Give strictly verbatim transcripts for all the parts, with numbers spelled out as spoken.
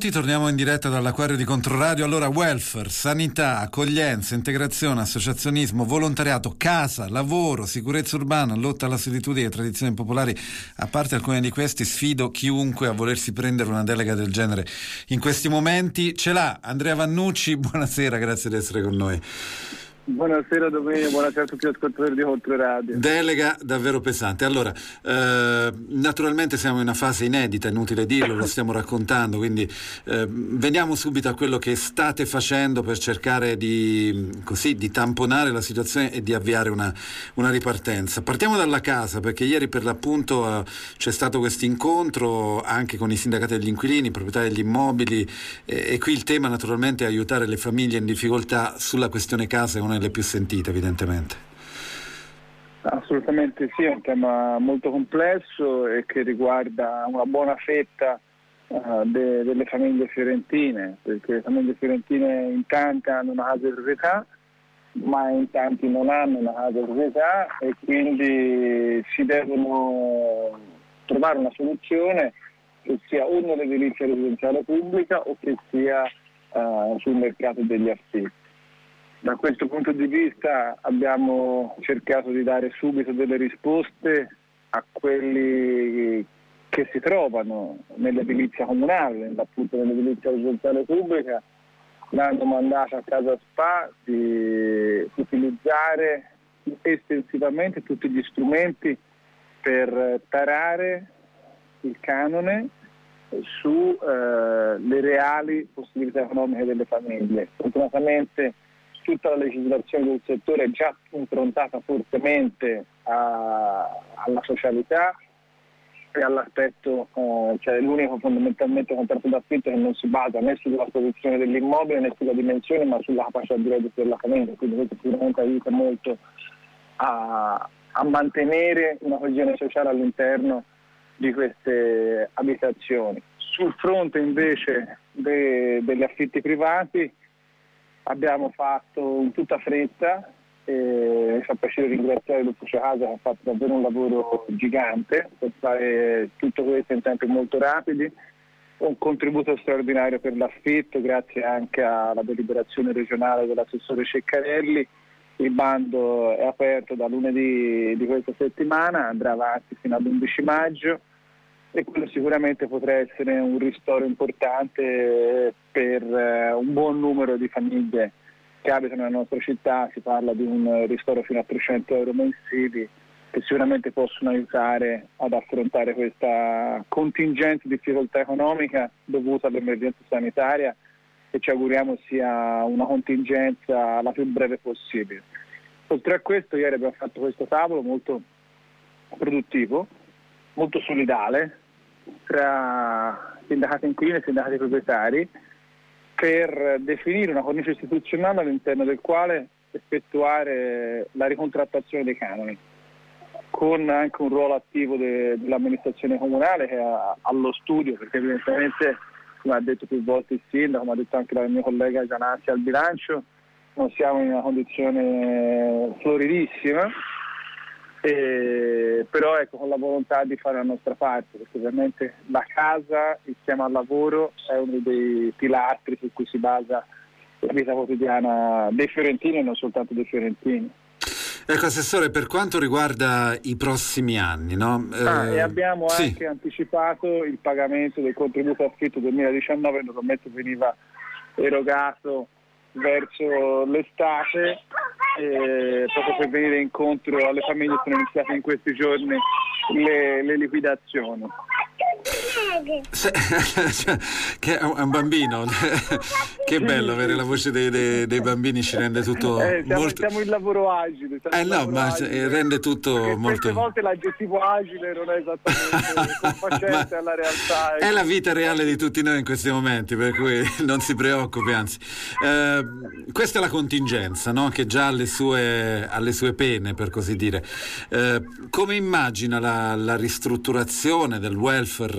minuti, torniamo in diretta dall'Acquario di Controradio. Allora, welfare, sanità, accoglienza, integrazione, associazionismo, volontariato, casa, lavoro, sicurezza urbana, lotta alla solitudine e tradizioni popolari. A parte alcuni di questi, sfido chiunque a volersi prendere una delega del genere in questi momenti. Ce l'ha Andrea Vannucci, buonasera, grazie di essere con noi. Buonasera Domenico, buonasera a tutti gli ascoltatori di Controradio. Delega davvero pesante. Allora, eh, naturalmente siamo in una fase inedita, inutile dirlo, lo stiamo raccontando, quindi eh, veniamo subito a quello che state facendo per cercare di, così, di tamponare la situazione e di avviare una, una ripartenza. Partiamo dalla casa, perché ieri per l'appunto eh, c'è stato questo incontro anche con i sindacati degli inquilini, i proprietari degli immobili, eh, e qui il tema naturalmente è aiutare le famiglie in difficoltà sulla questione casa, è una delle più sentite evidentemente. Assolutamente sì, è un tema molto complesso e che riguarda una buona fetta uh, de- delle famiglie fiorentine, perché le famiglie fiorentine in tante hanno una casa di proprietà, ma in tanti non hanno una casa di proprietà e quindi si devono trovare una soluzione che sia o nell'edilizia residenziale pubblica o che sia uh, sul mercato degli affitti. Da questo punto di vista abbiamo cercato di dare subito delle risposte a quelli che si trovano nell'edilizia comunale, appunto nell'edilizia residenziale pubblica, dando mandato a Casa Spa di utilizzare estensivamente tutti gli strumenti per tarare il canone su eh, le reali possibilità economiche delle famiglie. Fortunatamente tutta la legislazione del settore è già improntata fortemente a, alla socialità e all'aspetto, eh, cioè l'unico fondamentalmente contratto d'affitto che non si basa né sulla posizione dell'immobile né sulla dimensione ma sulla capacità di reddito della famiglia, quindi questo sicuramente aiuta molto a, a mantenere una coesione sociale all'interno di queste abitazioni. Sul fronte invece de, degli affitti privati abbiamo fatto in tutta fretta, e mi fa piacere ringraziare l'Ufficio Casa che ha fatto davvero un lavoro gigante per fare tutto questo in tempi molto rapidi, un contributo straordinario per l'affitto grazie anche alla deliberazione regionale dell'assessore Ceccarelli. Il bando è aperto da lunedì di questa settimana, andrà avanti fino all'undici maggio e quello sicuramente potrà essere un ristoro importante per un buon numero di famiglie che abitano nella nostra città. Si parla di un ristoro fino a trecento euro mensili che sicuramente possono aiutare ad affrontare questa contingente difficoltà economica dovuta all'emergenza sanitaria e ci auguriamo sia una contingenza la più breve possibile. Oltre a questo ieri abbiamo fatto questo tavolo molto produttivo, molto solidale tra sindacati inquilini e sindacati proprietari per definire una cornice istituzionale all'interno del quale effettuare la ricontrattazione dei canoni, con anche un ruolo attivo de- dell'amministrazione comunale che è allo studio, perché evidentemente, come ha detto più volte il sindaco, come ha detto anche il mio collega Gianazzi al bilancio, non siamo in una condizione floridissima. Eh, però ecco, con la volontà di fare la nostra parte, perché ovviamente la casa insieme al lavoro è uno dei pilastri su cui si basa la vita quotidiana dei fiorentini e non soltanto dei fiorentini. Ecco Assessore, per quanto riguarda i prossimi anni, no? Eh, ah, e abbiamo sì. anche anticipato il pagamento del contributo affitto duemiladiciannove, normalmente veniva erogato verso l'estate, eh, proprio per venire incontro alle famiglie. Sono iniziate in questi giorni le, le liquidazioni. Se, cioè, che è un bambino che bello avere la voce dei, dei, dei bambini, ci rende tutto eh, siamo, molto siamo in lavoro agile eh no lavoro ma agile, rende tutto molto. Queste volte l'aggettivo agile non è esattamente confacente alla realtà, è la vita reale di tutti noi in questi momenti, per cui non si preoccupi, anzi eh, questa è la contingenza, no? Che già ha le sue, alle sue pene, per così dire. Eh, come immagina la, la ristrutturazione del welfare cittadino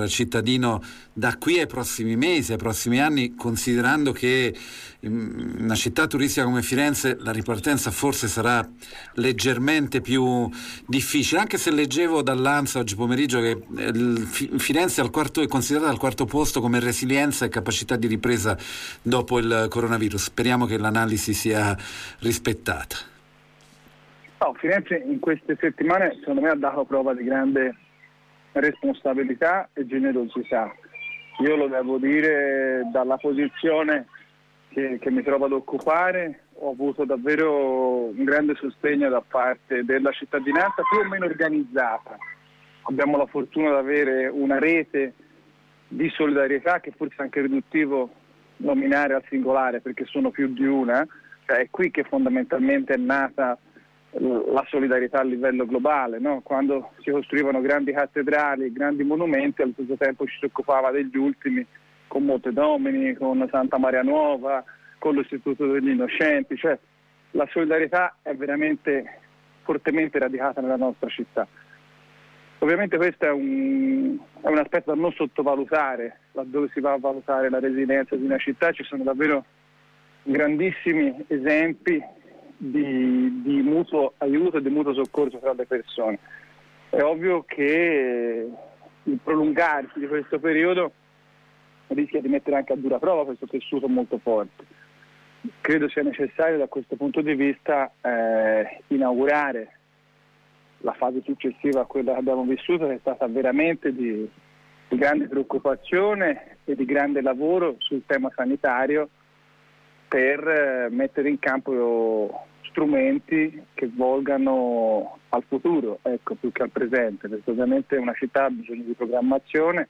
cittadino da qui ai prossimi mesi, ai prossimi anni, considerando che in una città turistica come Firenze la ripartenza forse sarà leggermente più difficile, anche se leggevo dall'Ansa oggi pomeriggio che Firenze è, al quarto, è considerata al quarto posto come resilienza e capacità di ripresa dopo il coronavirus. Speriamo che l'analisi sia rispettata. No, Firenze in queste settimane secondo me ha dato prova di grande responsabilità e generosità. Io lo devo dire dalla posizione che, che mi trovo ad occupare, ho avuto davvero un grande sostegno da parte della cittadinanza più o meno organizzata. Abbiamo la fortuna di avere una rete di solidarietà che forse è anche riduttivo nominare al singolare perché sono più di una, cioè è qui che fondamentalmente è nata la solidarietà a livello globale, no? Quando si costruivano grandi cattedrali, grandi monumenti, allo stesso tempo ci si occupava degli ultimi con Monte Domini, con Santa Maria Nuova, con l'Istituto degli Innocenti, cioè la solidarietà è veramente fortemente radicata nella nostra città. Ovviamente questo è un, è un aspetto da non sottovalutare, laddove si va a valutare la resilienza di una città ci sono davvero grandissimi esempi di, di mutuo aiuto e di mutuo soccorso tra le persone. È ovvio che il prolungarsi di questo periodo rischia di mettere anche a dura prova questo tessuto molto forte. Credo sia necessario da questo punto di vista eh, inaugurare la fase successiva a quella che abbiamo vissuto, che è stata veramente di, di grande preoccupazione e di grande lavoro sul tema sanitario per eh, mettere in campo strumenti che volgano al futuro, ecco, più che al presente, perché ovviamente una città ha bisogno di programmazione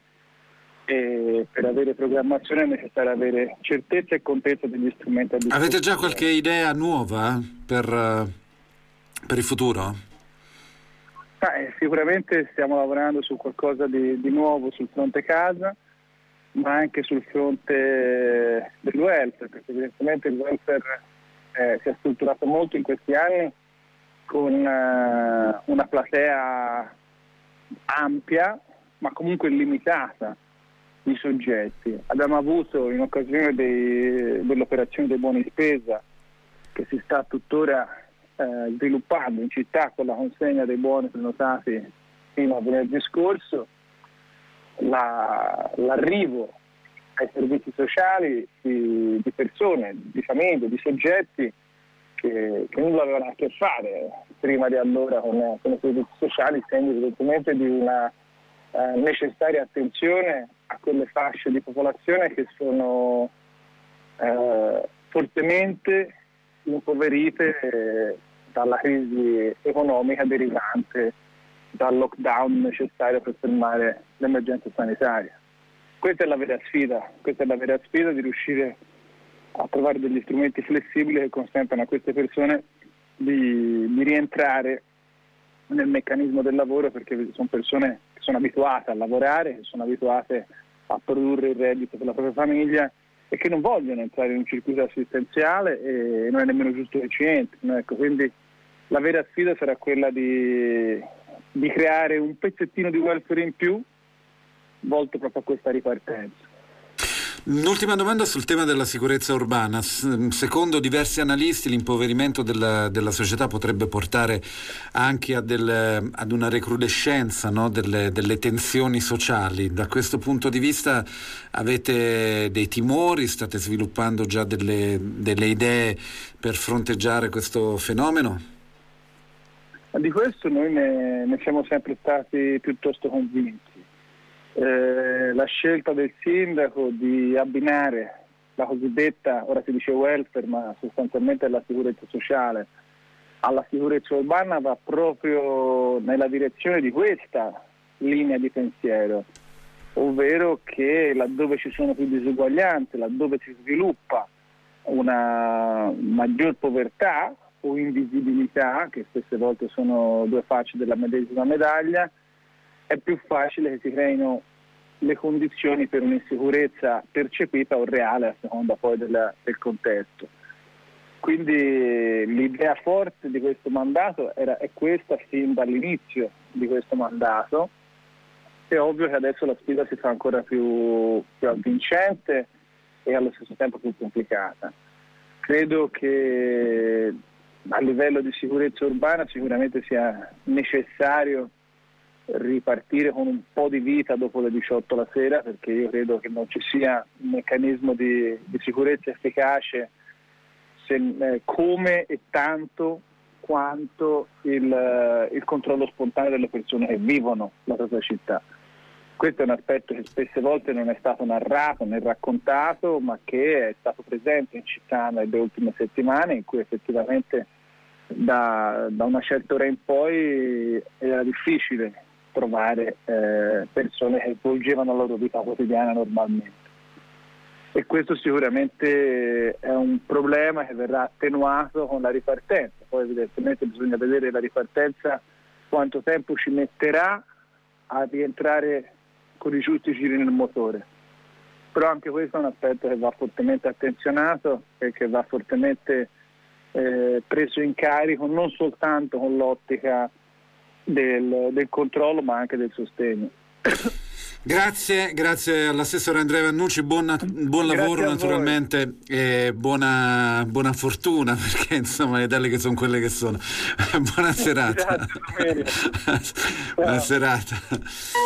e per avere programmazione è necessario avere certezza e contezza degli strumenti a disposizione. Avete già qualche idea nuova per, per il futuro? Eh, sicuramente stiamo lavorando su qualcosa di, di nuovo sul fronte casa, ma anche sul fronte del welfare, perché evidentemente il welfare eh, si è strutturato molto in questi anni con uh, una platea ampia, ma comunque limitata di soggetti. Abbiamo avuto in occasione dei, dell'operazione dei buoni spesa, che si sta tuttora eh, sviluppando in città con la consegna dei buoni prenotati fino a venerdì scorso, La, l'arrivo ai servizi sociali di, di persone, di famiglie, di soggetti che, che nulla avevano a che fare prima di allora con, con i servizi sociali, segno evidentemente di una eh, necessaria attenzione a quelle fasce di popolazione che sono eh, fortemente impoverite eh, dalla crisi economica derivante dal lockdown necessario per fermare l'emergenza sanitaria. Questa è la vera sfida, questa è la vera sfida di riuscire a trovare degli strumenti flessibili che consentano a queste persone di, di rientrare nel meccanismo del lavoro, perché sono persone che sono abituate a lavorare, che sono abituate a produrre il reddito per la propria famiglia e che non vogliono entrare in un circuito assistenziale e non è nemmeno giusto che ci entrino. Ecco, quindi la vera sfida sarà quella di di creare un pezzettino di welfare in più volto proprio a questa ripartenza. Un'ultima domanda sul tema della sicurezza urbana. Secondo diversi analisti l'impoverimento della, della società potrebbe portare anche a del, ad una recrudescenza, no? delle, delle tensioni sociali. Da questo punto di vista avete dei timori? State sviluppando già delle, delle idee per fronteggiare questo fenomeno? Di questo noi ne, ne siamo sempre stati piuttosto convinti. Eh, la scelta del sindaco di abbinare la cosiddetta, ora si dice welfare, ma sostanzialmente la sicurezza sociale, alla sicurezza urbana va proprio nella direzione di questa linea di pensiero, ovvero che laddove ci sono più disuguaglianze, laddove si sviluppa una maggior povertà o invisibilità, che spesse volte sono due facce della medesima medaglia, è più facile che si creino le condizioni per un'insicurezza percepita o reale a seconda poi del, del contesto. Quindi l'idea forte di questo mandato era, è questa fin dall'inizio di questo mandato, È ovvio che adesso la sfida si fa ancora più, più avvincente e allo stesso tempo più complicata. Credo che a livello di sicurezza urbana sicuramente sia necessario ripartire con un po' di vita dopo le diciotto la sera, perché io credo che non ci sia un meccanismo di, di sicurezza efficace se, eh, come e tanto quanto il, il controllo spontaneo delle persone che vivono la propria città. Questo è un aspetto che spesse volte non è stato narrato né raccontato, ma che è stato presente in città nelle ultime settimane, in cui effettivamente da, da una certa ora in poi era difficile trovare eh, persone che svolgevano la loro vita quotidiana normalmente. E questo sicuramente è un problema che verrà attenuato con la ripartenza. Poi evidentemente bisogna vedere la ripartenza quanto tempo ci metterà a rientrare con i giusti giri nel motore. Però anche questo è un aspetto che va fortemente attenzionato e che va fortemente eh, preso in carico, non soltanto con l'ottica del, del controllo, ma anche del sostegno. Grazie, grazie all'assessore Andrea Vannucci, buon, buon lavoro naturalmente e buona, buona fortuna, perché insomma le tele che sono quelle che sono. Buona serata. Grazie, buona serata.